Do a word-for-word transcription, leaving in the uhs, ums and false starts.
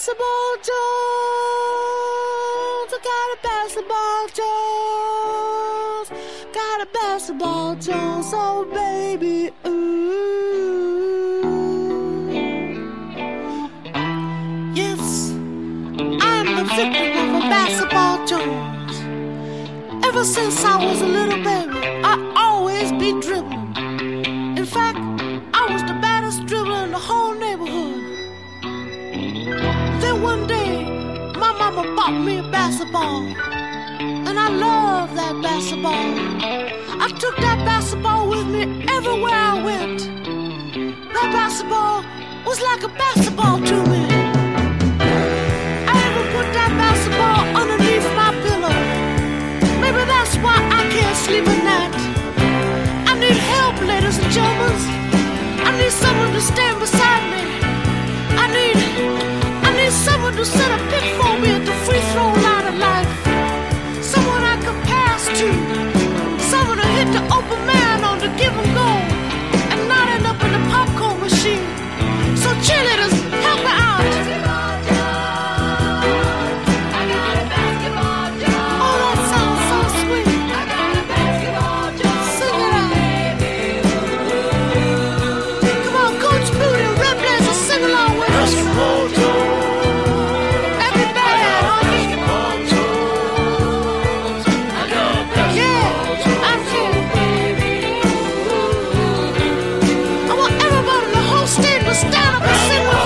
basketball Jones. I got a basketball Jones. Got a basketball Jones, oh baby, ooh. Yes, I'm the victim of a basketball Jones. Ever since I was a little baby, I always be dribbling. In fact, I was the baddest dribbler in the whole neighborhood. Then one day, my mama bought me a basketball, and I love that basketball. I took that basketball with me everywhere I went. That basketball was like a basketball to me. I even put that basketball underneath my pillow. Maybe that's why I can't sleep at night. I need help, ladies and gentlemen. I need someone to stand beside me. I need, I need someone to set a pick for me at the free throw line of life. Someone I can pass to. Someone to hit the open man on the give and go and not end up in the popcorn machine. So cheerleaders, help me out. Oh, that sounds so sweet. Sing it out. Come on, Coach Booty and Red Blazer, sing along with us. Everybody, homie. Yeah, I'm here. I want everybody in the whole state to stand up and sing with